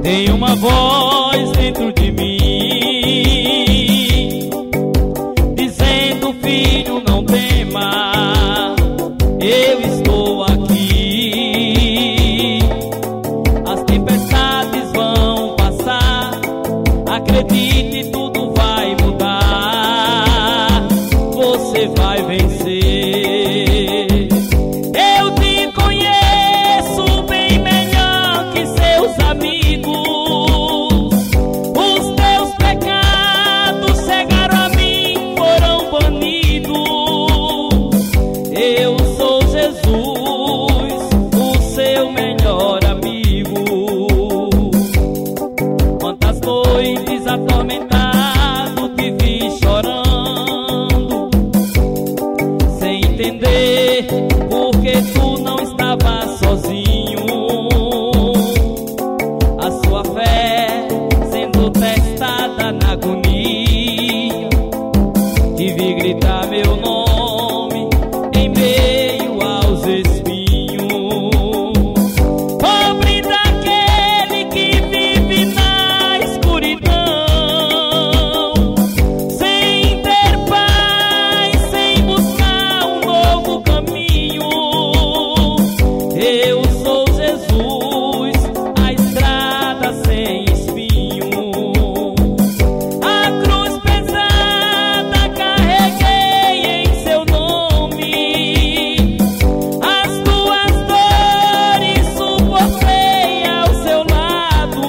Tem uma voz dentro de mim dizendo: filho, não tema, eu estou aqui. As tempestades vão passar, acredite, tudo vai mudar, você vai vencer. Eu te conheço bem melhor que seus amigos. Os teus pecados cegaram a mim, foram banidos. Eu sou Jesus, o seu melhor amigo. Quantas noites atormentado te vi chorando, sem entender porque tu não estava sozinho. A sua fé sendo testada na agonia, te vi gritar meu nome em meio aos espinhos. Pobre daquele que vive na escuridão, sem ter paz, sem buscar um novo caminho. Eu sou Jesus, a estrada sem espinho. A cruz pesada carreguei em seu nome, as tuas dores suportei ao seu lado.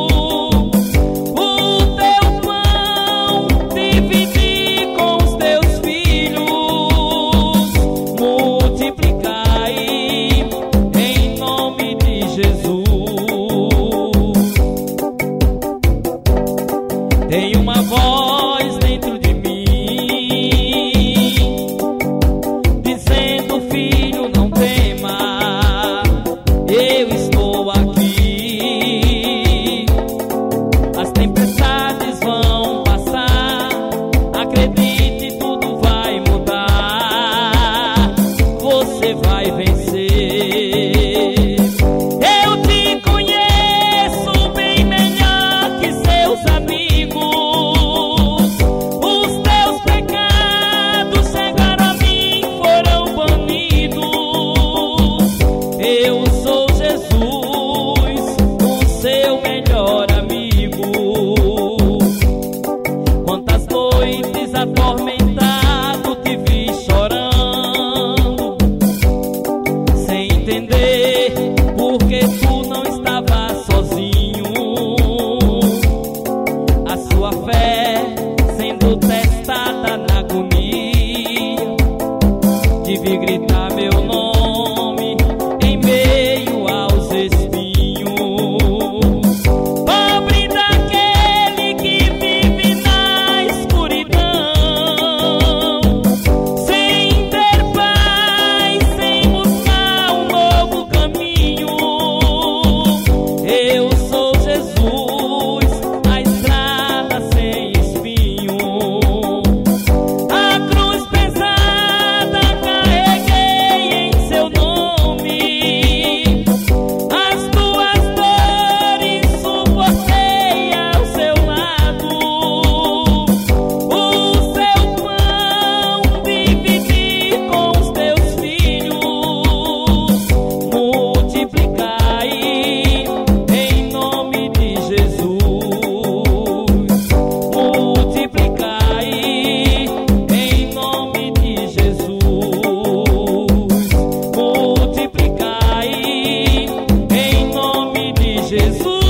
O teu pão dividi com os teus filhos, multiplicai em nome de Jesus. Tem uma voz dentro de mim dizendo: filho, não tema, eu estou aqui. As tempestades vão passar, acredite, tudo vai mudar, você vai vencer. Eu te conheço bem melhor que seus amigos. Os teus pecados cegaram a mim, foram banidos. Eu sou Jesus, o seu melhor amigo. Quantas noites atormentado te vi chorando, sem entender porque tu não estava sozinho. A sua fé sendo testada na agonia, te vi gritar meu nome em meio aos espinhos. Pobre daquele que vive na escuridão, sem ter paz, sem buscar um novo caminho. Eu sou Jesus, a estrada sem espinho. A cruz pesada carreguei em seu nome, as tuas dores suportei ao seu lado. O seu pão dividi com os teus filhos, multiplicai em nome de Jesus. Multiplicai em nome de Jesus. Multiplicai em nome de Jesus.